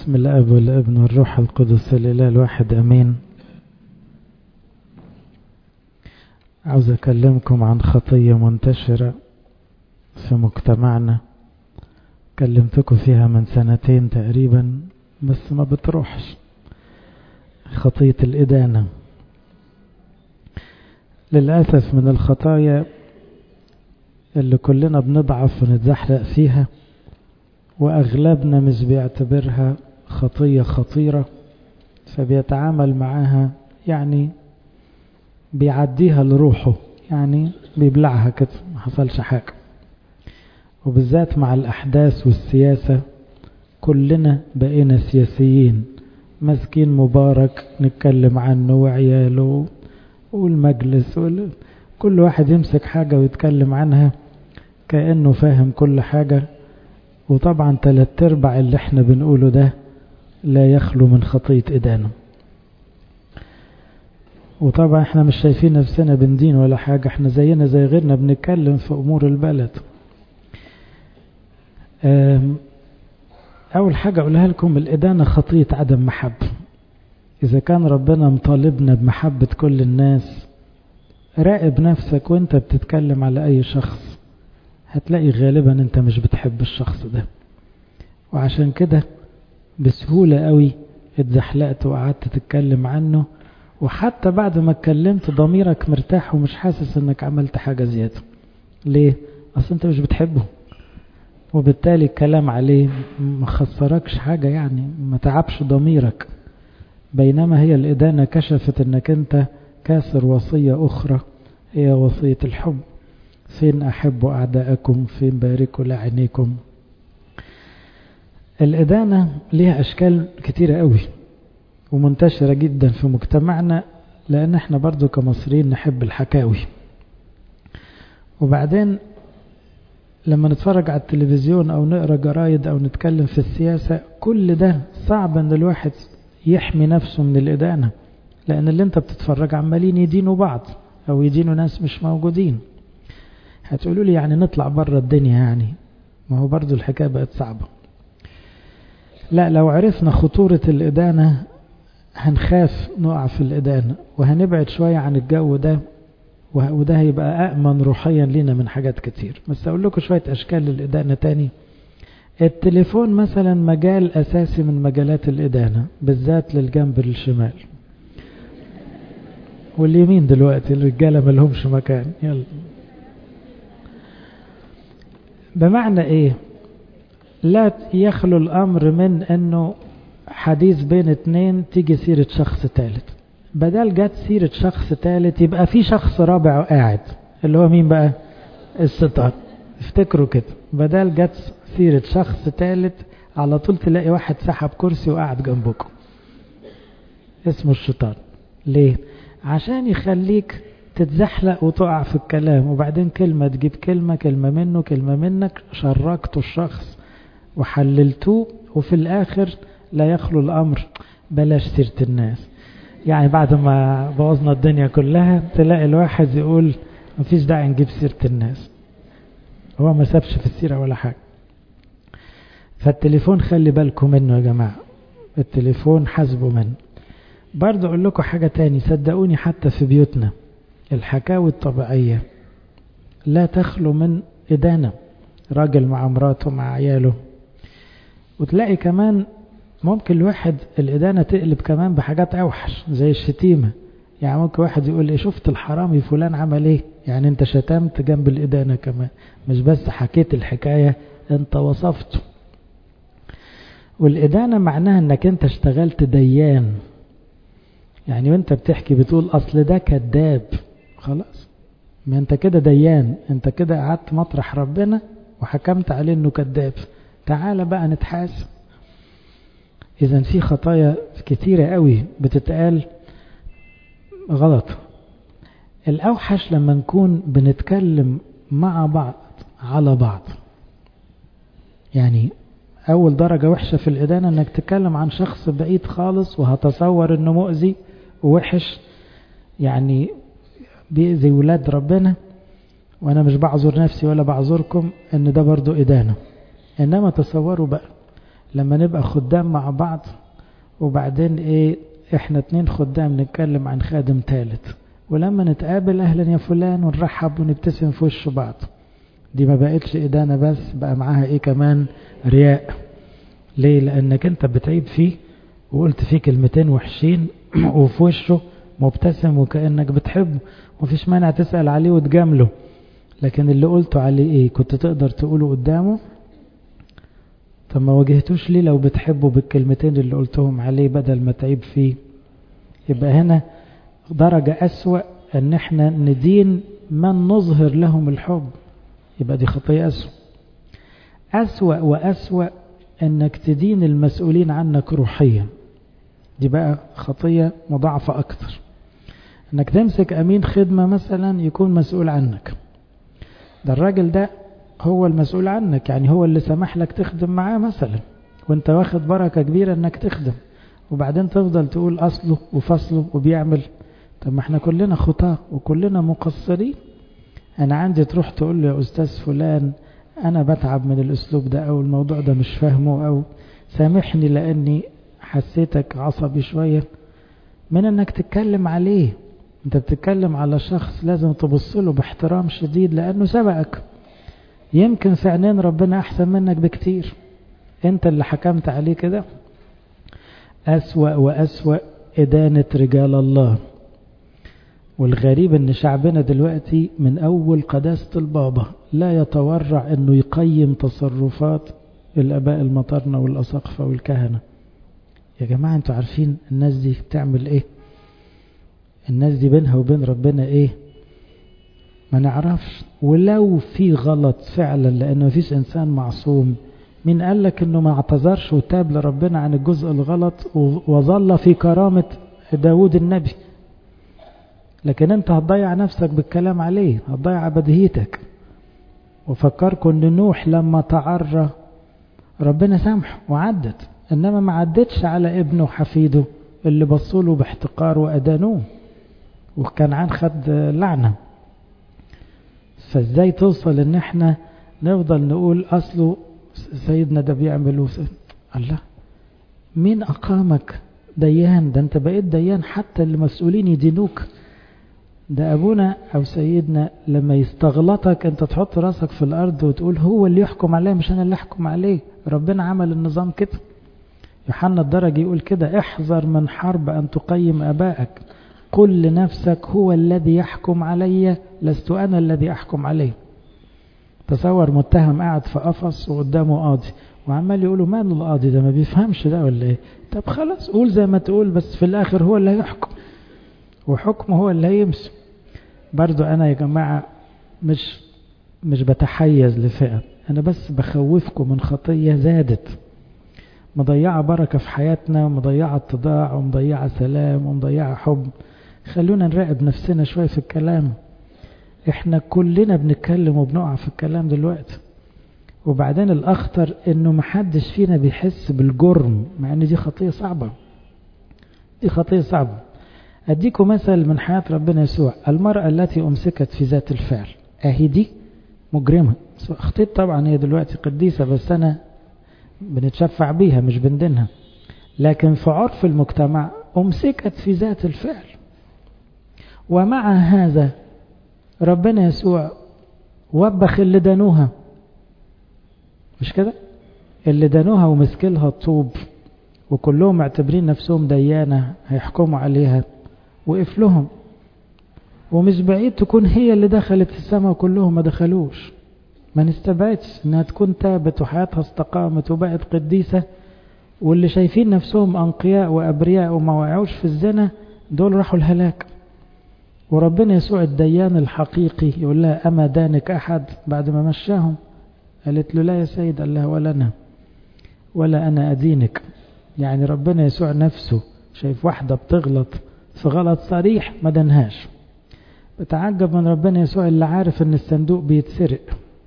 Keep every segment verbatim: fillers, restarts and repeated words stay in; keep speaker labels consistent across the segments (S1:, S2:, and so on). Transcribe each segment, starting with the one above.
S1: بسم الاب والابن والروح القدس الاله الواحد امين. عاوز اكلمكم عن خطية منتشرة في مجتمعنا، كلمتكم فيها من سنتين تقريبا بس ما بتروحش. خطية الإدانة للأسف من الخطايا اللي كلنا بنضعف ونتزحلق فيها، وأغلبنا مش بيعتبرها خطية خطيرة فبيتعامل معاها، يعني بيعديها لروحه، يعني بيبلعها كده ما حصلش حاجة. وبالذات مع الأحداث والسياسة كلنا بقينا سياسيين، مسكين مبارك نتكلم عنه وعياله والمجلس وال... كل واحد يمسك حاجة ويتكلم عنها كأنه فاهم كل حاجة. وطبعا تلات ارباع اللي احنا بنقوله ده لا يخلو من خطية إدانة. وطبعا احنا مش شايفين نفسنا بندين ولا حاجة، احنا زينا زي غيرنا بنتكلم في أمور البلد. أول حاجة أقولها لكم، الإدانة خطية عدم محبة. إذا كان ربنا مطالبنا بمحبة كل الناس، راقب نفسك وانت بتتكلم على أي شخص، هتلاقي غالبا انت مش بتحب الشخص ده، وعشان كده بسهولة قوي اتزحلقت وقعدت تتكلم عنه، وحتى بعد ما اتكلمت ضميرك مرتاح ومش حاسس انك عملت حاجة زيادة. ليه؟ اصل انت مش بتحبه، وبالتالي الكلام عليه ما خسركش حاجة، يعني ما تعبش ضميرك. بينما هي الإدانة كشفت انك انت كاسر وصية اخرى، هي وصية الحب. فين أحبوا أعداءكم، فين باركوا لعينيكم. الإدانة ليها أشكال كتيرة قوي ومنتشرة جدا في مجتمعنا، لأن احنا برضو كمصريين نحب الحكاوي. وبعدين لما نتفرج على التلفزيون أو نقرأ جرايد أو نتكلم في السياسة، كل ده صعب أن الواحد يحمي نفسه من الإدانة، لأن اللي انت بتتفرج عمالين يدينوا بعض أو يدينوا ناس مش موجودين. هتقولوا لي يعني نطلع بره الدنيا، يعني ما هو برضو الحكاية بقت صعبة. لا، لو عرفنا خطورة الإدانة هنخاف نقع في الإدانة وهنبعد شوية عن الجو ده، وده هيبقى أأمن روحيا لنا من حاجات كتير. بس أقول لكم شوية أشكال للإدانة تاني. التليفون مثلا مجال أساسي من مجالات الإدانة، بالذات للجنب الشمال واليمين. دلوقتي الرجالة ملهمش مكان. يلا، بمعنى ايه؟ لا يخلو الامر من انه حديث بين اتنين تيجي سيرة شخص ثالث، بدل جت سيرة شخص ثالث يبقى في شخص رابع قاعد، اللي هو مين بقى؟ الشيطان. افتكروا كده، بدل جت سيرة شخص ثالث على طول تلاقي واحد سحب كرسي وقاعد جنبكم، اسمه الشيطان. ليه؟ عشان يخليك تتزحلق وتقع في الكلام، وبعدين كلمة تجيب كلمة، كلمة منه كلمة منك، شركتوا الشخص وحللتوه، وفي الآخر لا يخلو الأمر بلاش سيرة الناس. يعني بعد ما بوظنا الدنيا كلها تلاقي الواحد يقول مفيش داعي نجيب سيرة الناس، هو ما سابش في السيرة ولا حاجة. فالتليفون خلي بالكم منه يا جماعة، التليفون حاسبوا منه. برضو أقول لكم حاجة تاني، صدقوني حتى في بيوتنا الحكاوي الطبيعية لا تخلو من إدانة، راجل مع مراته مع عياله. وتلاقي كمان ممكن الواحد الإدانة تقلب كمان بحاجات أوحش زي الشتيمة. يعني ممكن واحد يقول لي شفت الحرامي فلان عمل ايه، يعني انت شتمت جنب الإدانة كمان، مش بس حكيت الحكاية، انت وصفته. والإدانة معناها انك انت اشتغلت ديان، يعني وانت بتحكي بتقول اصل ده كذاب، خلاص ما انت كده ديان، انت كده قعدت مطرح ربنا وحكمت عليه انه كذاب، تعال بقى نتحاسب. اذا في خطايا كتيرة قوي بتتقال غلط. الاوحش لما نكون بنتكلم مع بعض على بعض، يعني اول درجة وحشة في الإدانة انك تتكلم عن شخص بعيد خالص وهتصور انه مؤذي ووحش، يعني بيأذي ولاد ربنا، وانا مش بعذر نفسي ولا بعذركم ان ده برضو إدانة. انما تصوروا بقى لما نبقى خدام مع بعض وبعدين ايه احنا اتنين خدام نتكلم عن خادم ثالث، ولما نتقابل اهلا يا فلان ونرحب ونبتسم في وش بعض. دي ما بقتش ادانة بس، بقى معاها ايه كمان؟ رياء. ليه؟ لانك انت بتعيب فيه وقلت فيه كلمتين وحشين وفي وشه مبتسم وكأنك بتحبه، ومفيش مانع تسأل عليه وتجامله، لكن اللي قلته عليه ايه؟ كنت تقدر تقوله قدامه؟ طب ما واجهتوش ليه لو بتحبه بالكلمتين اللي قلتهم عليه بدل ما تعيب فيه؟ يبقى هنا درجة أسوأ ان احنا ندين من نظهر لهم الحب، يبقى دي خطية أسوأ. أسوأ وأسوأ انك تدين المسؤولين عنك روحيا، دي بقى خطية مضاعفة أكتر. انك تمسك أمين خدمة مثلا يكون مسؤول عنك، ده الراجل ده هو المسؤول عنك، يعني هو اللي سمح لك تخدم معاه مثلا، وانت واخد بركة كبيرة انك تخدم، وبعدين تفضل تقول أصله وفصله وبيعمل. طب ما احنا كلنا خطاة وكلنا مقصرين. انا عندي تروح تقول لي يا أستاذ فلان أنا بتعب من الأسلوب ده، أو الموضوع ده مش فاهمه، أو سامحني لأني حسيتك عصبي شوية، من أنك تتكلم عليه. أنت بتتكلم على شخص لازم تبصله باحترام شديد لأنه سبقك، يمكن في عينين ربنا أحسن منك بكتير، أنت اللي حكمت عليه كده. أسوأ وأسوأ إدانة رجال الله. والغريب ان شعبنا دلوقتي من اول قداسة البابا لا يتورع انه يقيم تصرفات الاباء المطرنة والاساقفة والكهنة. يا جماعة انتوا عارفين الناس دي بتعمل ايه؟ الناس دي بينها وبين ربنا ايه؟ ما نعرفش. ولو في غلط فعلا، لانه مفيش انسان معصوم، مين قال لك انه ما اعتذرش وتاب لربنا عن الجزء الغلط وظل في كرامة داود النبي؟ لكن انت هتضيع نفسك بالكلام عليه، هتضيع بديهيتك. وفكركم ان نوح لما تعرى ربنا سامحه وعدت، انما ما عدتش على ابنه وحفيده اللي بصوله باحتقار وادانوه، وكان خد لعنة. فازاي توصل ان احنا نفضل نقول اصله سيدنا ده بيعمل الله؟ مين اقامك ديان؟ ده انت بقيت ديان حتى المسؤولين يدينوك. ده أبونا أو سيدنا لما يستغلطك أنت تحط راسك في الأرض وتقول هو اللي يحكم عليه مش أنا اللي أحكم عليه، ربنا عمل النظام كده. يوحنا الدرجي يقول كده: احذر من حرب أن تقيم أبائك، قل لنفسك هو الذي يحكم علي لست أنا الذي أحكم عليه. تصور متهم قاعد في قفص وقدامه قاضي وعمال يقولوا ماله القاضي ده ما بيفهمش ده ولا ايه؟ طب خلاص قول زي ما تقول، بس في الآخر هو اللي هيحكم وحكمه هو اللي هيمشي. برضو أنا يا جماعة مش مش بتحيز لفئة، أنا بس بخوفكم من خطية زادت مضيعة بركة في حياتنا، ومضيعة اتضاع، ومضيعة سلام، ومضيعة حب. خلونا نراقب نفسنا شوية في الكلام. احنا كلنا بنتكلم وبنقع في الكلام دلوقتي. وبعدين الأخطر إنه محدش فينا بيحس بالجرم، مع إن دي خطية صعبة. دي خطية صعبة. أديكم مثل من حياة ربنا يسوع. المرأة التي أمسكت في ذات الفعل، أهي دي مجرمة. أخطيت طبعا، هي دلوقتي قديسة بس أنا بنتشفع بيها مش بندينها، لكن في عرف المجتمع أمسكت في ذات الفعل. ومع هذا ربنا يسوع وبخ اللي دانوها، مش كده؟ اللي دانوها ومسكلها الطوب وكلهم معتبرين نفسهم ديانة هيحكموا عليها، وقف لهم. ومش بعيد تكون هي اللي دخلت السماء وكلهم ما دخلوش. ما نستبعدش انها تكون تابت وحياتها استقامت وبقت قديسة، واللي شايفين نفسهم أنقياء وأبرياء وما وقعوش في الزنا دول راحوا الهلاك. وربنا يسوع الديان الحقيقي يقول لها: أما دانك أحد؟ بعد ما مشاهم قالت له: لا يا سيد. قال لها: ولا أنا ولا أنا أدينك. يعني ربنا يسوع نفسه شايف واحدة بتغلط في غلط صريح ما دنهاش. بتعجب من ربنا يسوع اللي عارف ان الصندوق بيتسرق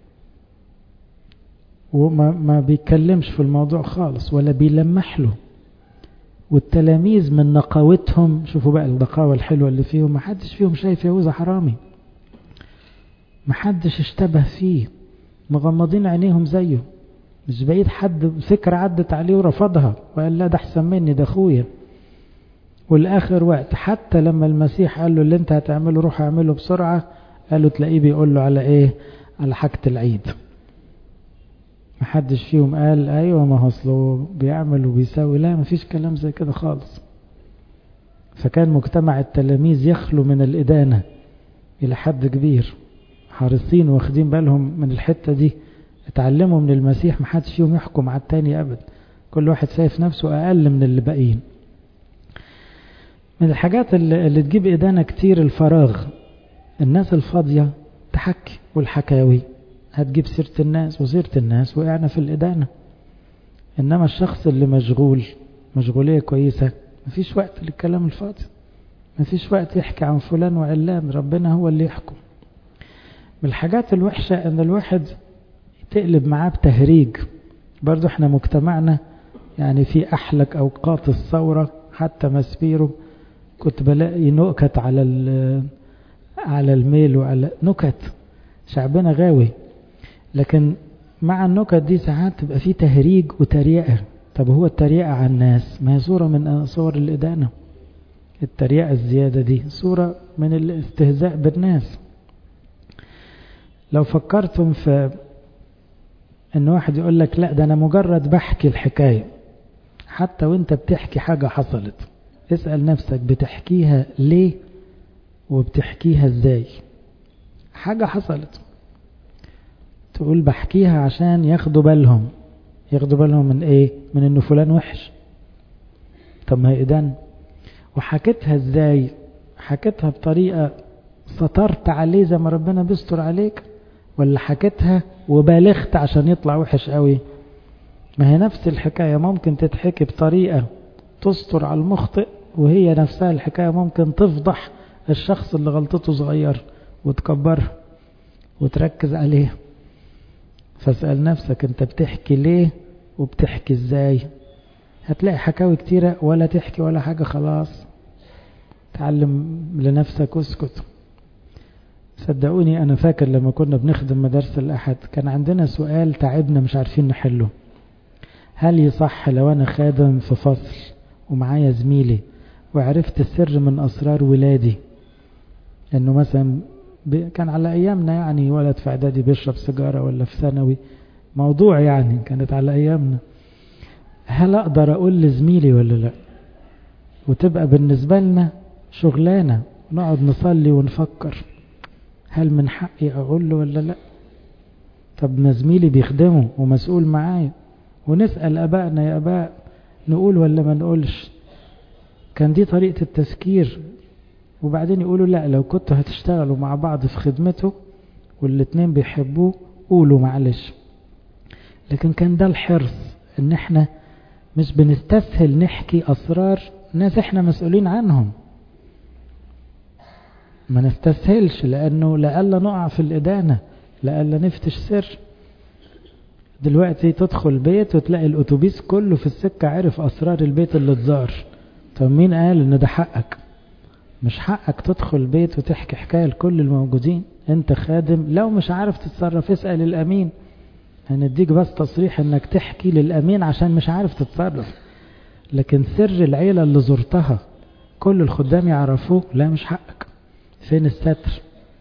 S1: وما ما بيتكلمش في الموضوع خالص ولا بيلمح له. والتلاميذ من نقاوتهم، شوفوا بقى النقاوة الحلوة اللي فيهم، ما حدش فيهم شايف يهوذا حرامي، ما حدش اشتبه فيه، مغمضين عينيهم زيه. مش بعيد حد فكرة عدت عليه ورفضها وقال لا ده احسن مني ده اخويا. والاخر وقت حتى لما المسيح قال له اللي انت هتعمله روح اعمله بسرعة، قالوا تلاقيه بيقول له على ايه؟ على حاجة العيد. محدش فيهم قال ايوه ما هو اصله بيعمل وبيساوي، لا مفيش كلام زي كده خالص. فكان مجتمع التلاميذ يخلو من الإدانة إلى حد كبير، حارسين واخدين بالهم من الحتة دي، اتعلموا من المسيح محدش فيهم يحكم على التاني أبدا، كل واحد شايف نفسه أقل من اللي باقيين. من الحاجات اللي, اللي تجيب إدانة كتير الفراغ، الناس الفاضية تحكي، والحكاوي هتجيب سيرة الناس، وسيرة الناس وقعنا في الإدانة. إنما الشخص اللي مشغول مشغولية كويسة مفيش وقت للكلام الفاضي، مفيش وقت يحكي عن فلان وعلان، ربنا هو اللي يحكم. من الحاجات الوحشة ان الواحد تقلب معاه بتهريج. برضو احنا مجتمعنا يعني في احلك اوقات الثورة حتى مسبيرو كنت بلاقي نكت على على الميل وعلى نكت، شعبنا غاوي. لكن مع النكت دي ساعات تبقى فيه تهريج وتريقة. طب هو التريقة على الناس ما هي صورة من صور الإدانة، التريقة الزيادة دي صورة من الاستهزاء بالناس. لو فكرتم في ان واحد يقول لك لا ده انا مجرد بحكي الحكاية، حتى وانت بتحكي حاجة حصلت اسأل نفسك بتحكيها ليه وبتحكيها ازاي. حاجة حصلت تقول بحكيها عشان ياخدوا بالهم، ياخدوا بالهم من ايه؟ من انه فلان وحش. طب ما هي إدانة. وحكيتها ازاي؟ حكيتها بطريقة سطرت عليه زي ما ربنا بيستر عليك، ولا حكيتها وبالغت عشان يطلع وحش قوي؟ ما هي نفس الحكاية ممكن تتحكي بطريقة تستر على المخطئ، وهي نفسها الحكاية ممكن تفضح الشخص اللي غلطته صغير وتكبرها وتركز عليه. فاسأل نفسك انت بتحكي ليه وبتحكي ازاي. هتلاقي حكاوي كتيرة ولا تحكي ولا حاجة، خلاص تعلم لنفسك واسكت. صدقوني أنا فاكر لما كنا بنخدم مدارس الأحد كان عندنا سؤال تعبنا مش عارفين نحله. هل يصح لو أنا خادم في فصل ومعايا زميلي وعرفت سر من أسرار ولادي، أنه مثلا كان على أيامنا يعني ولد في إعدادي بيشرب سيجارة ولا في ثانوي، موضوع يعني كانت على أيامنا، هل أقدر أقول لزميلي ولا لا؟ وتبقى بالنسبة لنا شغلانة نقعد نصلي ونفكر هل من حقي أقول له ولا لا؟ طب ما زميلي بيخدمه ومسؤول معايا، ونسأل أبائنا يا أباء نقول ولا ما نقولش؟ كان دي طريقة التفكير. وبعدين يقولوا لا لو كنتوا هتشتغلوا مع بعض في خدمته والاتنين بيحبوه قولوا معلش. لكن كان ده الحرص ان احنا مش بنستسهل نحكي أسرار ناس احنا مسؤولين عنهم، ما نستسهلش لأنه لألا نقع في الإدانة، لألا نفتش سر. دلوقتي تدخل بيت وتلاقي الأتوبيس كله في السكة عرف أسرار البيت اللي اتزار. طب مين قال ان ده حقك؟ مش حقك تدخل بيت وتحكي حكاية لكل الموجودين. انت خادم لو مش عارف تتصرف اسأل الأمين، هنديك بس تصريح انك تحكي للأمين عشان مش عارف تتصرف. لكن سر العيلة اللي زرتها كل الخدام يعرفوه، لا مش حقك. فين الستر؟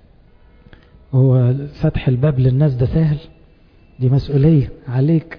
S1: هو فتح الباب للناس ده سهل؟ دي مسؤولية عليك.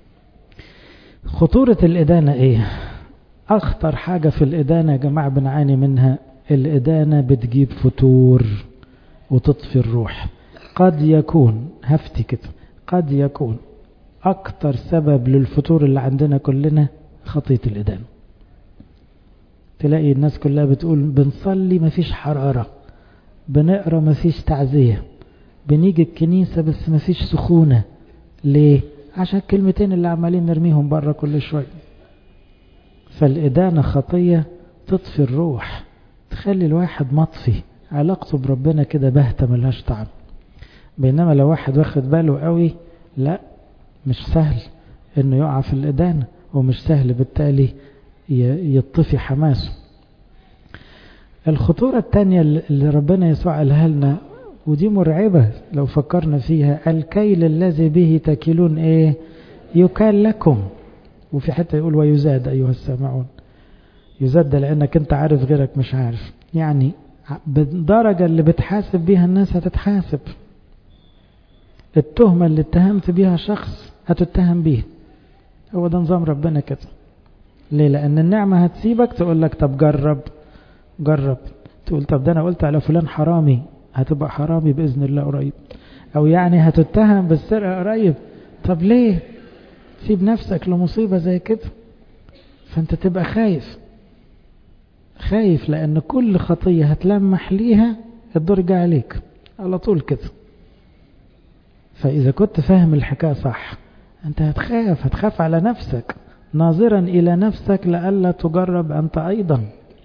S1: خطورة الإدانة ايه؟ اخطر حاجة في الإدانة يا جماعة بنعاني منها، الإدانة بتجيب فتور وتطفي الروح. قد يكون هفتي كده قد يكون اكتر سبب للفتور اللي عندنا كلنا خطية الإدانة. تلاقي الناس كلها بتقول بنصلي مفيش حرارة، بنقرأ مفيش تعزية، بنيجي الكنيسة بس مفيش سخونة. ليه؟ عشان الكلمتين اللي عمالين نرميهم بره كل شوية. فالإدانة خطية تطفي الروح، تخلي الواحد مطفي، علاقته بربنا كده بهتة ملهاش طعم. بينما لو واحد واخد باله قوي لا مش سهل انه يقع في الإدانة، ومش سهل بالتالي يطفي حماسه. الخطورة التانية اللي ربنا يسوع قالها لنا ودي مرعبة لو فكرنا فيها، الكيل الذي به تكيلون ايه يكال لكم. وفي حتى يقول ويزاد أيها السامعون. يزاد لأنك أنت عارف غيرك مش عارف. يعني بالدرجة اللي بتحاسب بيها الناس هتتحاسب. التهمة اللي اتهمت بيها شخص هتتهم بيه. هو ده نظام ربنا كده. ليه؟ لأن النعمة هتسيبك تقول لك طب جرب جرب. تقول طب ده أنا قلت على فلان حرامي، هتبقى حرامي بإذن الله قريب. أو يعني هتتهم بالسرقة قريب. طب ليه سيب نفسك لمصيبة زي كده؟ فأنت تبقى خايف خايف لأن كل خطية هتلمح ليها الدرجة عليك على طول كده. فإذا كنت فاهم الحكاية صح أنت هتخاف هتخاف على نفسك، ناظرا إلى نفسك لألا تجرب أنت أيضا.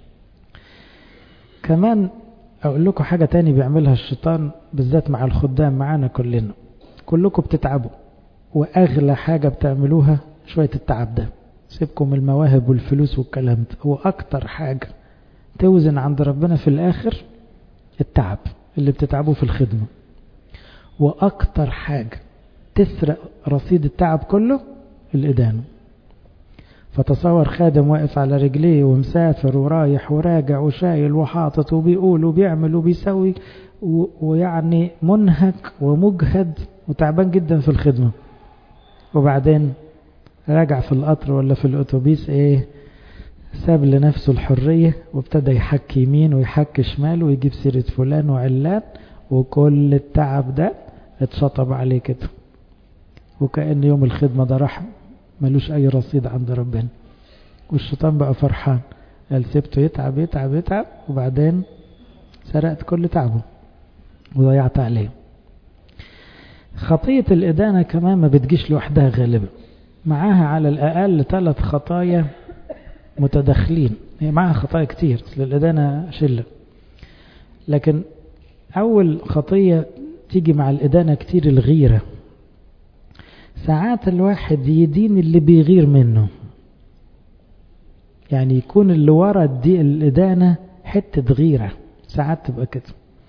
S1: كمان أقول لكم حاجة تاني بيعملها الشيطان بالذات مع الخدام، معانا كلنا. كلكم بتتعبوا وأغلى حاجة بتعملوها شوية التعب ده. سيبكم المواهب والفلوس والكلام ده، هو أكتر حاجة توزن عند ربنا في الآخر التعب اللي بتتعبوه في الخدمة. وأكتر حاجة تسرق رصيد التعب كله الإدانة. فتصور خادم واقف على رجليه ومسافر ورايح وراجع وشايل وحاطط وبيقول وبيعمل وبيسوي ويعني منهك ومجهد وتعبان جدا في الخدمة، وبعدين راجع في القطر ولا في الأتوبيس ايه ساب لنفسه الحرية وابتدى يحك يمين ويحك شمال ويجيب سيرة فلان وعلان، وكل التعب ده اتشطب عليه كده، وكأن يوم الخدمة ده راح ملوش أي رصيد عند ربنا. والشيطان بقى فرحان، قال سبته يتعب يتعب يتعب وبعدين سرقت كل تعبه وضيعت عليه. خطية الإدانة كمان ما بتجيش لوحدها غالبا، معاها على الأقل ثلاث خطايا متداخلين. هي معاها خطايا كتير، أصل الإدانة شلة، لكن أول خطية تيجي مع الإدانة كتير الغيرة. ساعات الواحد يدين اللي بيغير منه، يعني يكون اللي ورا دي الإدانة حتة غيرة، ساعات تبقى كده.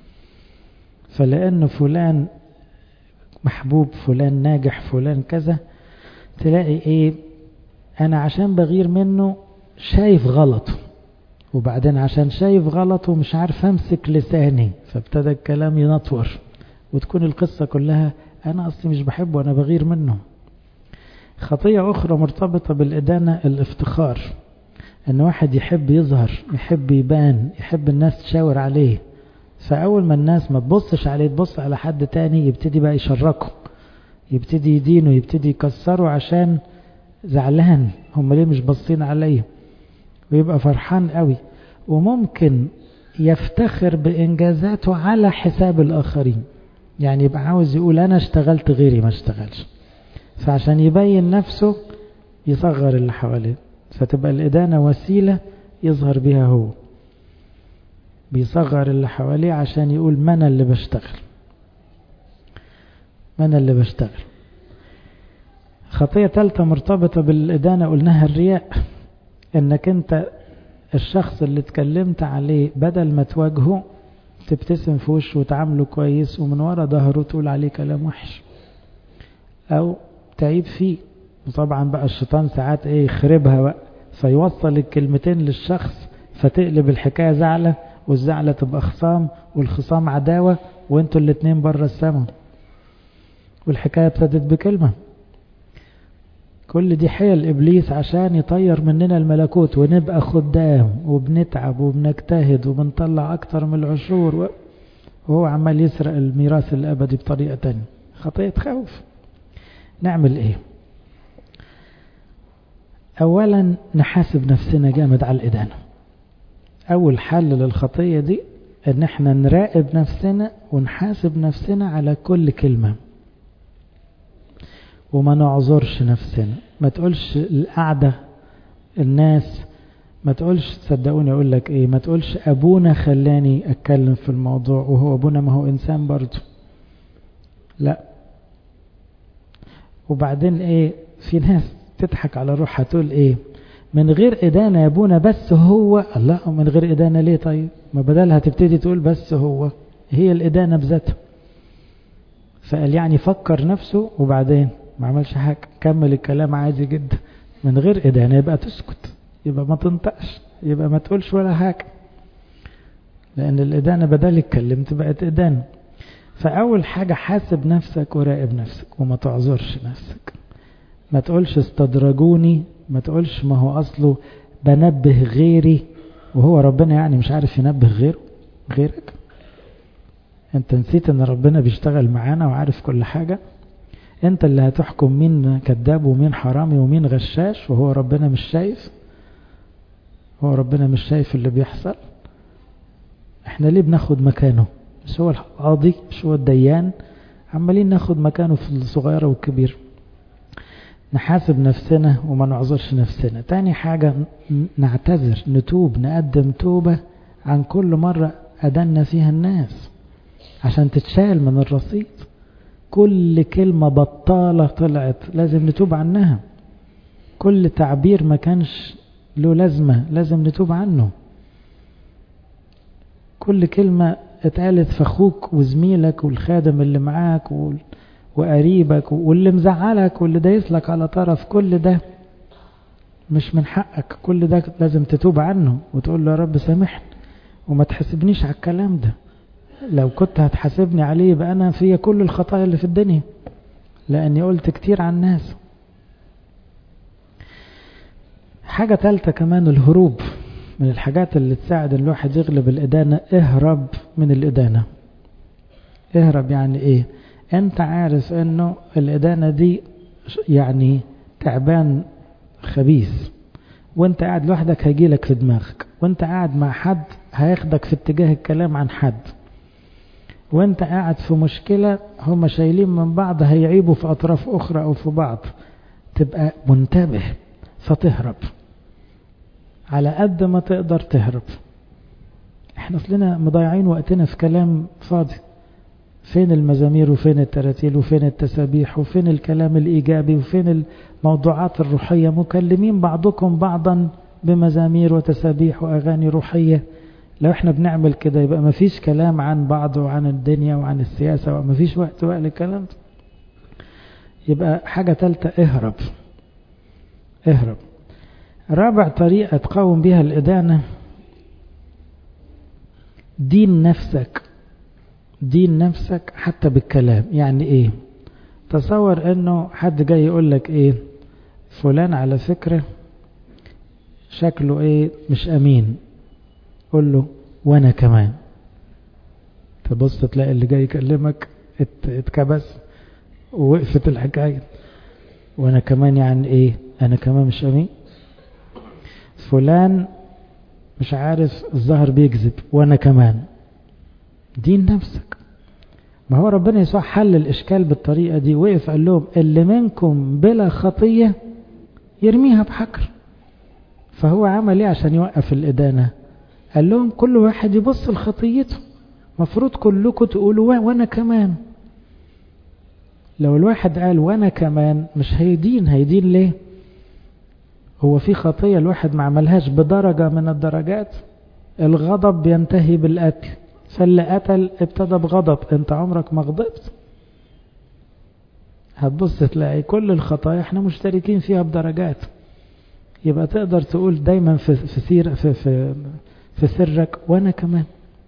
S1: فلأنه فلان محبوب، فلان ناجح، فلان كذا، تلاقي ايه انا عشان بغير منه شايف غلطه، وبعدين عشان شايف غلطه مش عارف امسك لساني، فابتدى الكلام ينطور، وتكون القصة كلها انا اصلي مش بحبه وانا بغير منه. خطية اخرى مرتبطة بالإدانة الافتخار، ان واحد يحب يظهر، يحب يبان، يحب الناس تشاور عليه، فاول ما الناس ما تبصش عليه تبص على حد تاني يبتدي بقى يشركه، يبتدي يدينه، يبتدي يكسره عشان زعلان هم ليه مش باصين عليه، ويبقى فرحان قوي. وممكن يفتخر بإنجازاته على حساب الآخرين، يعني يبقى عاوز يقول أنا اشتغلت غيري ما اشتغلش، فعشان يبين نفسه يصغر اللي حواليه، فتبقى الإدانة وسيلة يظهر بها هو، بيصغر اللي حواليه عشان يقول ما أنا اللي بشتغل ما أنا اللي بشتغل. خطية ثالثة مرتبطة بالإدانة قلناها الرياء، انك انت الشخص اللي اتكلمت عليه بدل ما تواجهه تبتسم في وشه وتعامله كويس، ومن ورا ظهره تقول عليه كلام وحش او تعيب فيه. وطبعا بقى الشيطان ساعات ايه يخربها بقى، فيوصل الكلمتين للشخص فتقلب الحكاية زعلة، والزعلة تبقى خصام، والخصام عداوة، وانتوا الاتنين برا السما، والحكاية ابتدت بكلمة. كل دي حيل إبليس عشان يطير مننا الملكوت، ونبقى خدام وبنتعب وبنجتهد وبنطلع أكتر من العشور، وهو عمال يسرق الميراث الأبدي بطريقة تانية. خطية خوف. نعمل إيه؟ أولا نحاسب نفسنا جامد على الإدانة. أول حل للخطية دي إن احنا نراقب نفسنا ونحاسب نفسنا على كل كلمة، وما نعذرش نفسنا. ما تقولش القعدة الناس، ما تقولش صدقوني اقول لك ايه، ما تقولش ابونا خلاني اتكلم في الموضوع، وهو ابونا ما هو انسان برضه، لا. وبعدين ايه، في ناس تضحك على روحها تقول ايه من غير ادانة يا ابونا، بس هو الله. من غير ادانة ليه طيب؟ ما بدلها تبتدي تقول بس هو، هي الادانة بذاتها. فقال يعني فكر نفسه وبعدين ما عملش حاجة، كمل الكلام عادي جدا من غير إدانة، يبقى تسكت، يبقى ما تنطقش، يبقى ما تقولش ولا حاجة، لأن الإدانة بدل اتكلمت بقت إدانة. فأول حاجة حاسب نفسك وراقب نفسك وما تعذرش نفسك. ما تقولش استدرجوني، ما تقولش ما هو أصله بنبه غيري، وهو ربنا يعني مش عارف ينبه غيره غيرك؟ انت نسيت ان ربنا بيشتغل معانا وعارف كل حاجة؟ انت اللي هتحكم مين كذاب ومين حرامي ومين غشاش، وهو ربنا مش شايف؟ هو ربنا مش شايف اللي بيحصل؟ احنا ليه بناخد مكانه؟ مش هو القاضي؟ مش هو الديان؟ عمالين ناخد مكانه في الصغيرة والكبير. نحاسب نفسنا وما نعذرش نفسنا. تاني حاجة نعتذر، نتوب، نقدم توبة عن كل مرة أدنا فيها الناس عشان تتشال من الرصيد. كل كلمة بطالة طلعت لازم نتوب عنها. كل تعبير ما كانش له لازمة لازم نتوب عنه. كل كلمة اتقالت في اخوك وزميلك والخادم اللي معاك وقريبك واللي مزعلك واللي دايسلك على طرف، كل ده مش من حقك، كل ده لازم تتوب عنه وتقول له يا رب سامحني وما تحسبنيش على الكلام ده. لو كنت هتحاسبني عليه يبقى أنا فيا كل الخطايا اللي في الدنيا، لأني قلت كتير عن الناس. حاجة ثالثة كمان الهروب من الحاجات اللي تساعد الواحد يغلب الإدانة. اهرب من الإدانة. اهرب يعني ايه؟ انت عارف انه الإدانة دي يعني تعبان خبيث، وانت قاعد لوحدك هيجيلك في دماغك، وانت قاعد مع حد هياخدك في اتجاه الكلام عن حد، وانت قاعد في مشكلة هم شايلين من بعض هيعيبوا في أطراف أخرى أو في بعض. تبقى منتبه فتهرب على قد ما تقدر تهرب. احنا اصلنا مضيعين وقتنا في كلام فاضي. فين المزامير وفين التراتيل وفين التسابيح وفين الكلام الإيجابي وفين الموضوعات الروحية؟ مكلمين بعضكم بعضا بمزامير وتسابيح وأغاني روحية. لو احنا بنعمل كده يبقى ما فيش كلام عن بعض وعن الدنيا وعن السياسة، وما فيش وقت بقى للكلام ده. يبقى حاجة ثالثة اهرب اهرب. رابع طريقة تقاوم بها الإدانة دين نفسك. دين نفسك حتى بالكلام. يعني ايه؟ تصور انه حد جاي يقول لك ايه، فلان على فكرة شكله ايه مش امين. قول له وانا كمان. تبص تلاقي اللي جاي يكلمك اتكبس ووقفت الحكاية. وانا كمان يعني ايه؟ انا كمان مش امين. فلان مش عارف الظهر بيكذب وانا كمان. دين نفسك. ما هو ربنا يسوع حل الاشكال بالطريقة دي، وقف قال لهم اللي منكم بلا خطية يرميها بحجر. فهو عمل ايه عشان يوقف الإدانة؟ قال لهم كل واحد يبص لخطيته. مفروض كلكم تقولوا وانا كمان. لو الواحد قال وانا كمان مش هيدين. هيدين ليه؟ هو في خطية الواحد ما عملهاش بدرجة من الدرجات؟ الغضب بينتهي بالقتل، فاللي قتل ابتدى بغضب. انت عمرك ما غضبت. هتبص تلاقي كل الخطايا احنا مشتركين فيها بدرجات. يبقى تقدر تقول دايما في في سير في في في سرك وانا كمان.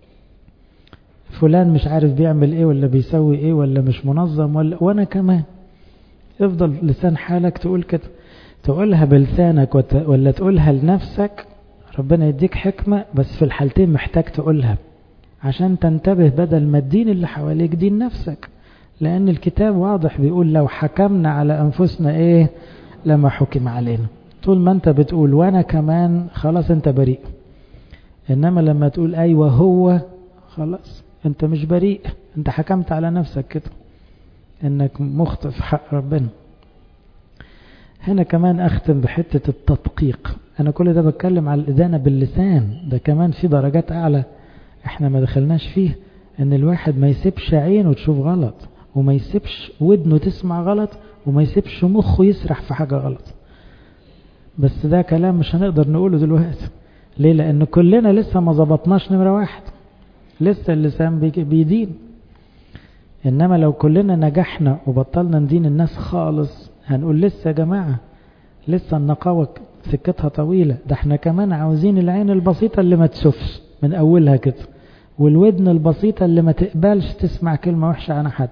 S1: فلان مش عارف بيعمل ايه ولا بيسوي ايه ولا مش منظم ولا وانا كمان. افضل لسان حالك تقول كده. تقولها بلسانك ولا تقولها لنفسك، ربنا يديك حكمة. بس في الحالتين محتاج تقولها عشان تنتبه، بدل ما الدين اللي حواليك دين نفسك. لأن الكتاب واضح بيقول لو حكمنا على أنفسنا إيه لما حكم علينا. طول ما أنت بتقول وأنا كمان خلاص أنت بريء. إنما لما تقول أيوة هو، خلاص أنت مش بريء. أنت حكمت على نفسك كده إنك مخطئ في حق ربنا. هنا كمان أختم بحتة التدقيق. أنا كل ده بتكلم على الإدانة باللسان، ده كمان في درجات أعلى احنا ما دخلناش فيه. ان الواحد ما يسيبش عينه تشوف غلط، وما يسيبش ودنه تسمع غلط، وما يسيبش مخه يسرح في حاجة غلط. بس ده كلام مش هنقدر نقوله دلوقتي. ليه؟ لان كلنا لسه ما ظبطناش نمرة واحد. لسه اللسان بيدين. إنما لو كلنا نجحنا وبطلنا ندين الناس خالص هنقول لسه يا جماعة، لسه النقاوة سكتها طويلة. ده احنا كمان عاوزين العين البسيطة اللي ما تشوفش من أولها كده، والودن البسيطة اللي ما تقبلش تسمع كلمة وحشة عن حد،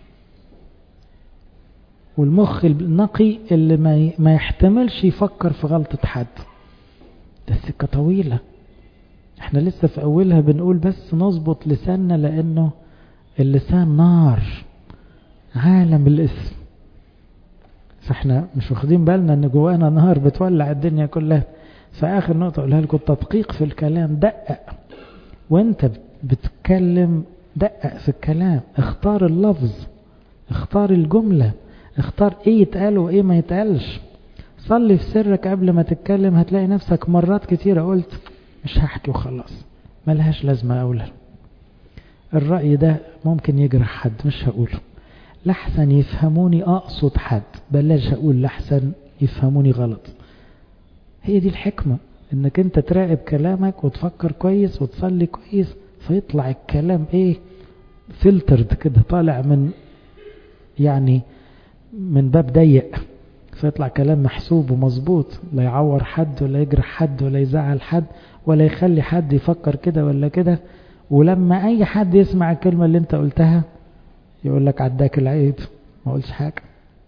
S1: والمخ النقي اللي ما ما يحتملش يفكر في غلطة حد. ده السكة طويلة، احنا لسه في أولها بنقول بس نظبط لساننا، لأنه اللسان نار، عالم الاسم. فاحنا مش واخدين بالنا ان جوانا نار بتولع الدنيا كلها. فآخر نقطة اقولها لكم، التدقيق في الكلام. دقق وانت بتتكلم، دقق في الكلام، اختار اللفظ، اختار الجملة، اختار ايه يتقال وايه ما يتقالش. صلي في سرك قبل ما تتكلم، هتلاقي نفسك مرات كتيرة قلت مش هحكي وخلاص، ملهاش لازمة أولا. الرأي ده ممكن يجرح حد، مش هقوله لحسن يفهموني أقصد حد، بلاش أقول لحسن يفهموني غلط. هي دي الحكمة، انك انت تراقب كلامك وتفكر كويس وتصلي كويس، فيطلع الكلام ايه، فلترد كده، طالع من يعني من باب ضيق، فيطلع كلام محسوب ومظبوط، لا يعور حد ولا يجرح حد ولا يزعل حد ولا يخلي حد يفكر كده ولا كده. ولما اي حد يسمع الكلمة اللي انت قلتها يقول لك عداك العيب، ما قلتش حاجة.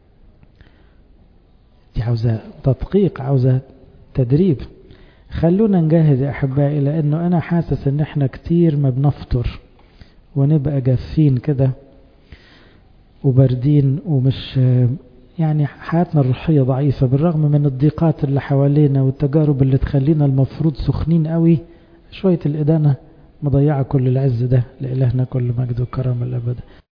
S1: دي عاوزة تدقيق، عاوزة تدريب. خلونا نجاهد يا أحبائي، لأنه أنا حاسس ان احنا كتير ما بنفطر ونبقى جافين كده وبردين، ومش يعني حياتنا الروحية ضعيفة، بالرغم من الضيقات اللي حوالينا والتجارب اللي تخلينا المفروض سخنين قوي. شوية الإدانة مضيعة كل العز ده. لإلهنا كل مجد وكرم الأبد.